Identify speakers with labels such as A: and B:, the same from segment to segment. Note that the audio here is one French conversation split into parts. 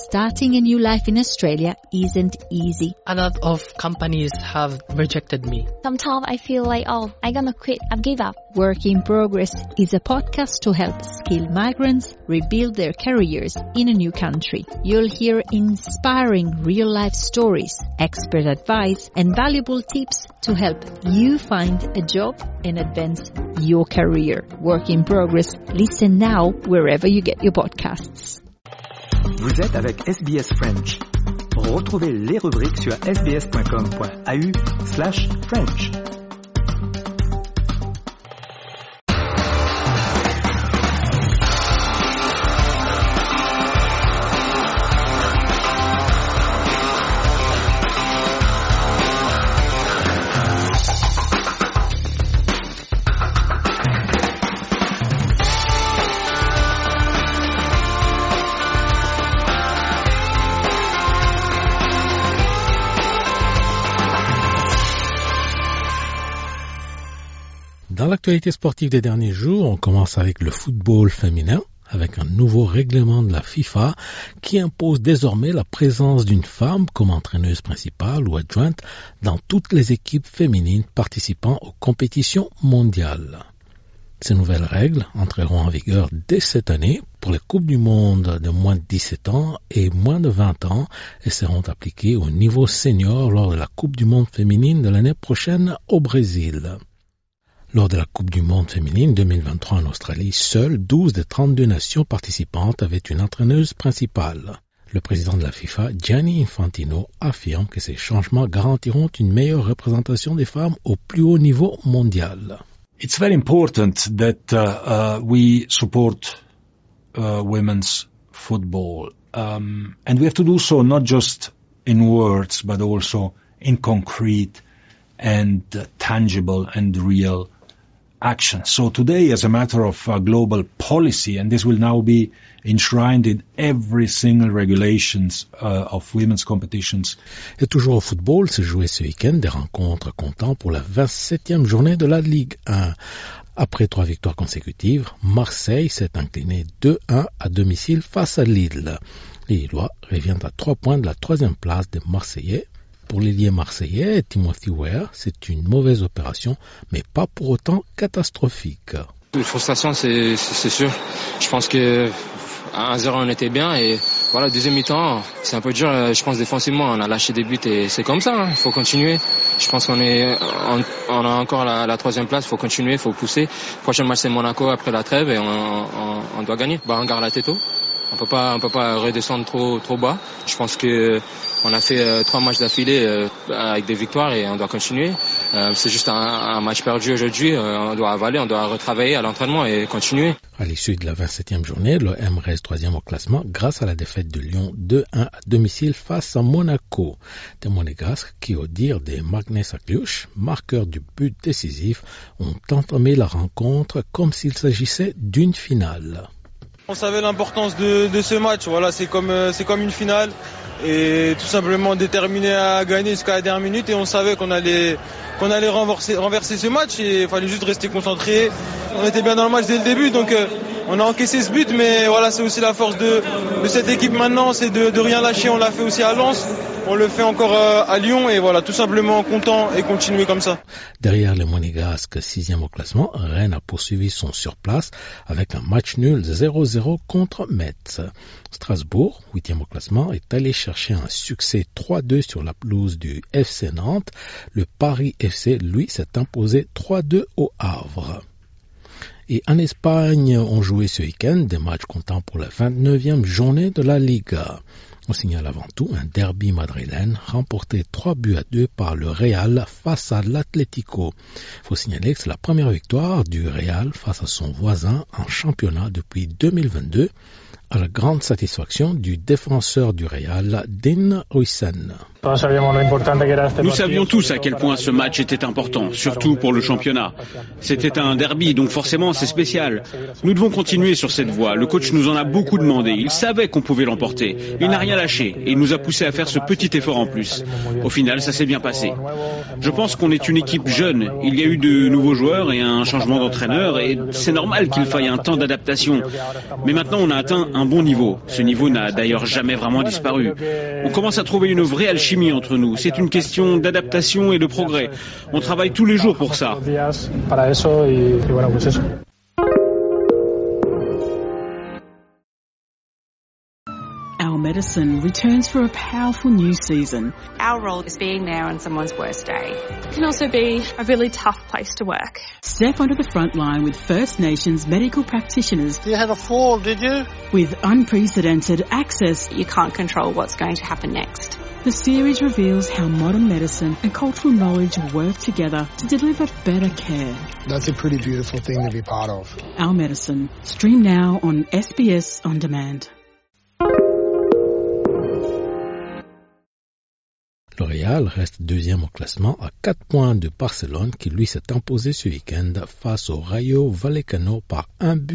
A: Starting a new life in Australia isn't easy.
B: A lot of companies have rejected me.
C: Sometimes I feel like, I'm gonna quit, I've give up.
A: Work in Progress is a podcast to help skilled migrants rebuild their careers in a new country. You'll hear inspiring real-life stories, expert advice, and valuable tips to help you find a job and advance your career. Work in Progress. Listen now wherever you get your podcasts.
D: Vous êtes avec SBS French. Retrouvez les rubriques sur sbs.com.au/French.
E: Dans l'actualité sportive des derniers jours, on commence avec le football féminin, avec un nouveau règlement de la FIFA qui impose désormais la présence d'une femme comme entraîneuse principale ou adjointe dans toutes les équipes féminines participant aux compétitions mondiales. Ces nouvelles règles entreront en vigueur dès cette année pour les Coupes du Monde de moins de 17 ans et moins de 20 ans et seront appliquées au niveau senior lors de la Coupe du Monde féminine de l'année prochaine au Brésil. Lors de la Coupe du Monde féminine 2023 en Australie, seules 12 des 32 nations participantes avaient une entraîneuse principale. Le président de la FIFA, Gianni Infantino, affirme que ces changements garantiront une meilleure représentation des femmes au plus haut niveau mondial.
F: It's very important that we support women's football, and we have to do so not just in words, but also in concrete and tangible and real action. So today, as a matter of global policy, and this will now be enshrined in every single regulations of women's competitions.
E: Et toujours au football, s'est joué ce week-end des rencontres comptant pour la 27e journée de la Ligue 1. Après 3 victoires consécutives, Marseille s'est incliné 2-1 à domicile face à Lille. Les Lillois reviennent à 3 points de la 3e place des Marseillais. Pour l'ailier marseillais, Timothy Weah, c'est une mauvaise opération, mais pas pour autant catastrophique.
G: Une frustration, c'est sûr. Je pense que à 1-0 on était bien et voilà, deuxième mi-temps, c'est un peu dur. Je pense défensivement, on a lâché des buts et c'est comme ça. Il faut continuer. Je pense qu'on a encore la 3e place. Il faut continuer, il faut pousser. Le prochain match c'est Monaco après la trêve et on doit gagner. On garde la tête haut. On peut pas redescendre trop bas. Je pense que on a fait 3 matchs d'affilée avec des victoires et on doit continuer. C'est juste un match perdu aujourd'hui. On doit avaler, on doit retravailler à l'entraînement et continuer. À
E: l'issue de la 27e journée, l'OM reste 3e au classement grâce à la défaite de Lyon 2-1 à domicile face à Monaco. Des Monégasques qui, au dire des Magnus Akliush, marqueurs du but décisif, ont entamé la rencontre comme s'il s'agissait d'une finale.
H: On savait l'importance de ce match. Voilà, c'est comme une finale et tout simplement déterminé à gagner jusqu'à la dernière minute et on savait qu'on allait renverser ce match et il fallait juste rester concentré. On était bien dans le match dès le début, donc on a encaissé ce but, mais voilà, c'est aussi la force de cette équipe maintenant, c'est de rien lâcher. On l'a fait aussi à Lens, on le fait encore à Lyon et voilà, tout simplement content et continuer comme ça.
E: Derrière les Monégasques, 6e au classement, Rennes a poursuivi son surplace avec un match nul 0-0 contre Metz. Strasbourg, 8e au classement, est allé chercher un succès 3-2 sur la pelouse du FC Nantes. Le Paris FC, lui, s'est imposé 3-2 au Havre. Et en Espagne, on jouait ce week-end des matchs comptant pour la 29e journée de la Liga. On signale avant tout un derby madrilène remporté 3-2 par le Real face à l'Atlético. Il faut signaler que c'est la première victoire du Real face à son voisin en championnat depuis 2022, à la grande satisfaction du défenseur du Real, Dean Huijsen.
I: Nous savions tous à quel point ce match était important, surtout pour le championnat. C'était un derby, donc forcément c'est spécial. Nous devons continuer sur cette voie. Le coach nous en a beaucoup demandé. Il savait qu'on pouvait l'emporter. Il n'a rien lâché et il nous a poussé à faire ce petit effort en plus. Au final, ça s'est bien passé. Je pense qu'on est une équipe jeune. Il y a eu de nouveaux joueurs et un changement d'entraîneur et c'est normal qu'il faille un temps d'adaptation. Mais maintenant, on a atteint un bon niveau. Ce niveau n'a d'ailleurs jamais vraiment disparu. On commence à trouver une vraie alchimie entre nous. C'est une question d'adaptation et de progrès. On travaille tous les jours pour ça.
J: Our Medicine returns for a powerful new season.
K: Our role is being there on someone's worst day. It can also be a really tough place to work.
J: Step onto the front line with First Nations medical practitioners.
L: You had a fall, did you?
J: With unprecedented access.
K: You can't control what's going to happen next.
J: The series reveals how modern medicine and cultural knowledge work together to deliver better care.
L: That's a pretty beautiful thing to be part of.
J: Our Medicine. Stream now on SBS On Demand.
E: Le Real reste deuxième au classement à 4 points de Barcelone qui lui s'est imposé ce week-end face au Rayo Vallecano par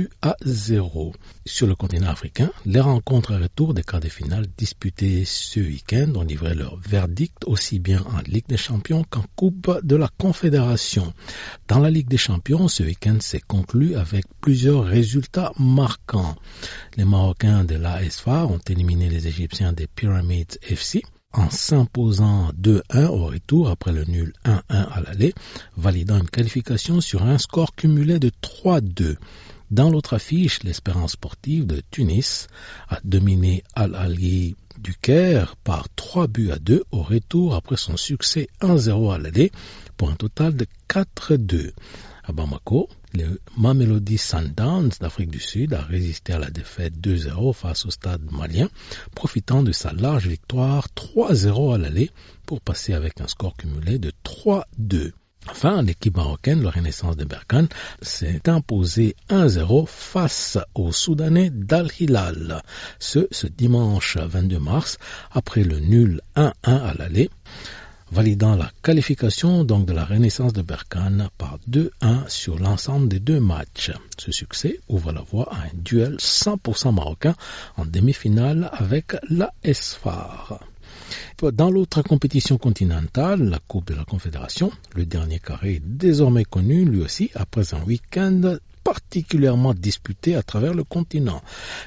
E: 1-0. Sur le continent africain, les rencontres à retour des quarts de finale disputées ce week-end ont livré leur verdict aussi bien en Ligue des Champions qu'en Coupe de la Confédération. Dans la Ligue des Champions, ce week-end s'est conclu avec plusieurs résultats marquants. Les Marocains de l'AS FAR ont éliminé les Égyptiens des Pyramids FC en s'imposant 2-1 au retour après le nul 1-1 à l'aller, validant une qualification sur un score cumulé de 3-2. Dans l'autre affiche, l'Espérance sportive de Tunis a dominé Al-Ahly du Caire par 3-2 au retour après son succès 1-0 à l'aller pour un total de 4-2. À Bamako, le Mamelodi Sundowns d'Afrique du Sud a résisté à la défaite 2-0 face au stade malien, profitant de sa large victoire 3-0 à l'aller pour passer avec un score cumulé de 3-2. Enfin, l'équipe marocaine, la Renaissance de Berkane, s'est imposée 1-0 face aux Soudanais d'Al Hilal. Ce dimanche 22 mars, après le nul 1-1 à l'aller, validant la qualification donc de la Renaissance de Berkane par 2-1 sur l'ensemble des deux matchs. Ce succès ouvre la voie à un duel 100% marocain en demi-finale avec l'AS FAR. Dans l'autre compétition continentale, la Coupe de la Confédération, le dernier carré est désormais connu lui aussi après un week-end particulièrement disputé à travers le continent.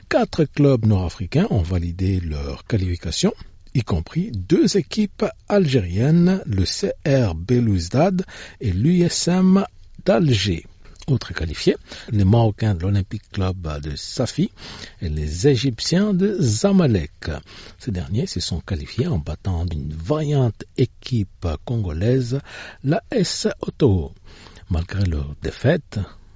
E: 4 clubs nord-africains ont validé leur qualification, y compris 2 équipes algériennes, le CR Belouizdad et l'USM d'Alger. Autres qualifiés, les Marocains de l'Olympique Club de Safi et les Égyptiens de Zamalek. Ces derniers se sont qualifiés en battant une vaillante équipe congolaise, la S Oto. Malgré leur défaite,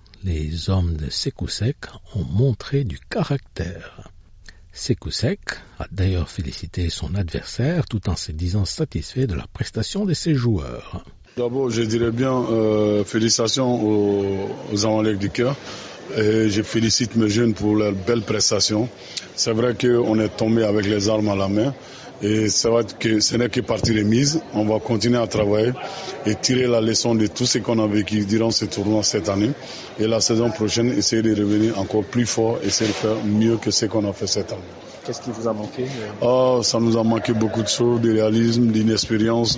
E: les hommes de Sékou Sek ont montré du caractère. Sékou Sek a d'ailleurs félicité son adversaire tout en se disant satisfait de la prestation de ses joueurs.
M: D'abord, je dirais bien félicitations aux Zamalek du cœur. Et je félicite mes jeunes pour leur belle prestation. C'est vrai qu'on est tombé avec les armes à la main. Et c'est vrai que ce n'est que partie remise. On va continuer à travailler et tirer la leçon de tout ce qu'on a vécu durant ce tournoi cette année. Et la saison prochaine, essayer de revenir encore plus fort, essayer de faire mieux que ce qu'on a fait cette année.
N: Qu'est-ce qui vous a manqué?
M: Ça nous a manqué beaucoup de choses, de réalisme, d'inexpérience.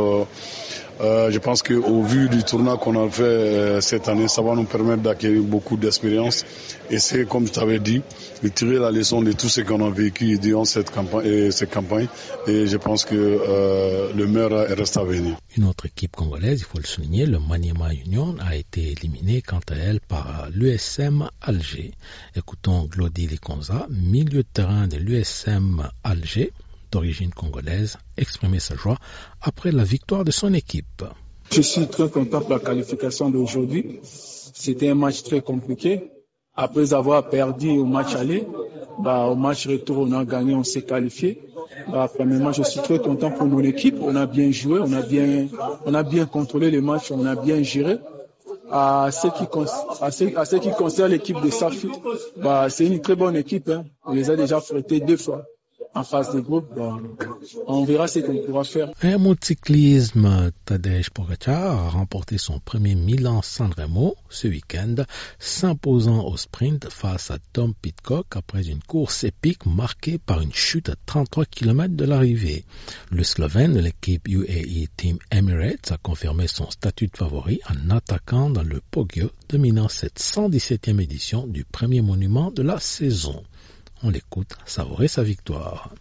M: Je pense qu'au vu du tournoi qu'on a fait cette année, ça va nous permettre d'acquérir beaucoup d'expérience. Et c'est, comme je t'avais dit, de tirer la leçon de tout ce qu'on a vécu durant cette campagne. Et je pense que le meilleur reste à venir.
E: Une autre équipe congolaise, il faut le souligner, le Maniema Union, a été éliminée quant à elle par l'USM Alger. Écoutons Glody Likonza, milieu de terrain de l'USM Alger, d'origine congolaise, exprimer sa joie après la victoire de son équipe.
O: Je suis très content pour la qualification d'aujourd'hui. C'était un match très compliqué. Après avoir perdu au match aller, au match retour, on a gagné, on s'est qualifié. Premièrement, je suis très content pour mon équipe. On a bien joué, on a bien contrôlé le match, on a bien géré. À ce qui concerne l'équipe de Safi, c'est une très bonne équipe. On les a déjà affrontés 2 fois. en phase de groupe, on verra ce qu'on pourra faire.
E: Un mot de cyclisme, Tadej Pogačar a remporté son premier Milan-San Remo ce week-end, s'imposant au sprint face à Tom Pidcock après une course épique marquée par une chute à 33 km de l'arrivée. Le Slovène de l'équipe UAE Team Emirates a confirmé son statut de favori en attaquant dans le Poggio, dominant cette 117e édition du premier monument de la saison. On l'écoute savourer sa victoire.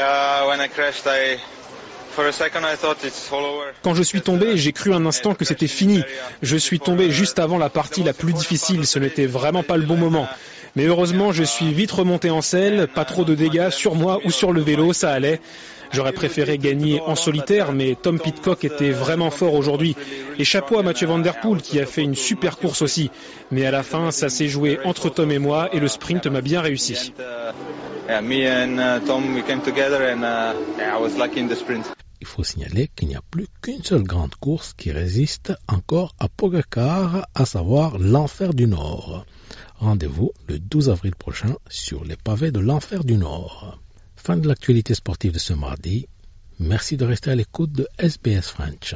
N: Quand je suis tombé, j'ai cru un instant que c'était fini. Je suis tombé juste avant la partie la plus difficile, ce n'était vraiment pas le bon moment. Mais heureusement, je suis vite remonté en selle, pas trop de dégâts sur moi ou sur le vélo, ça allait. J'aurais préféré gagner en solitaire, mais Tom Pidcock était vraiment fort aujourd'hui. Et chapeau à Mathieu Van Der Poel qui a fait une super course aussi. Mais à la fin, ça s'est joué entre Tom et moi et le sprint m'a bien réussi.
E: Il faut signaler qu'il n'y a plus qu'une seule grande course qui résiste encore à Pogačar, à savoir l'Enfer du Nord. Rendez-vous le 12 avril prochain sur les pavés de l'Enfer du Nord. Fin de l'actualité sportive de ce mardi. Merci de rester à l'écoute de SBS French.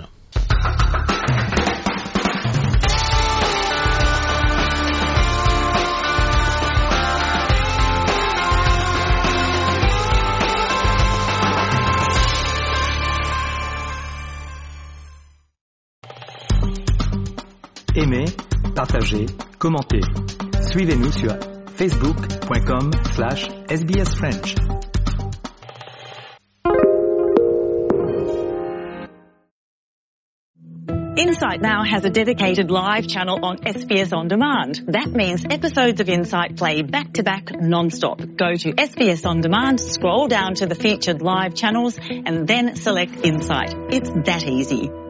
D: Aimez, partagez, commentez. Suivez-nous sur facebook.com/SBS French.
P: Insight now has a dedicated live channel on SBS On Demand. That means episodes of Insight play back-to-back non-stop. Go to SBS On Demand, scroll down to the featured live channels, and then select Insight. It's that easy.